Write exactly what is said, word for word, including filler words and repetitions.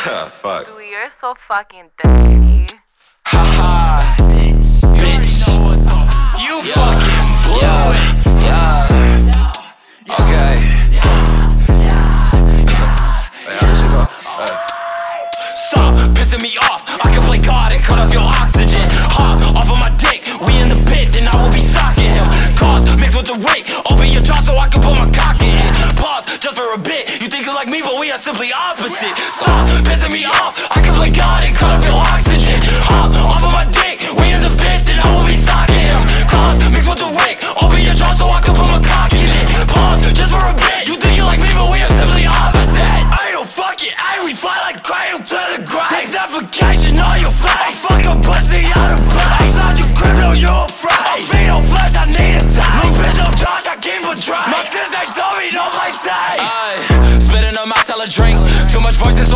Fuck. Dude, you're so fucking dirty. Haha, bitch. Bitch. You yeah. fucking blew yeah. it. Yeah. Okay. Hey, how does it go? Hey. Stop pissing me off. I can play God and cut off your oxygen. Hop off of my dick. We in the pit, then I will be socking him. Cause mixed with the rake. Open your jaw so I can put my cock in it. Pause just for a bit. You think you're like me, but we are simply opposite. Stop pissing me off. I can play God and cut off your oxygen. Hop off of my dick. We in the pit, then I will be socking him. Cause mixed with the rake. Open your jaw so I can put my cock in it. Pause just for a bit. You think you're like me, but we are simply opposite. I don't fuck it. I we fight like cradle to the grind. Take defecation on your face. I fuck a pussy out of place. Outside your criminal, you afraid. I feed on flesh, I need a taste. No bitch, no Josh, I keep a drink. My sis, they told me don't play safe. Aye, spit in her mouth, tell her drink. Too much voices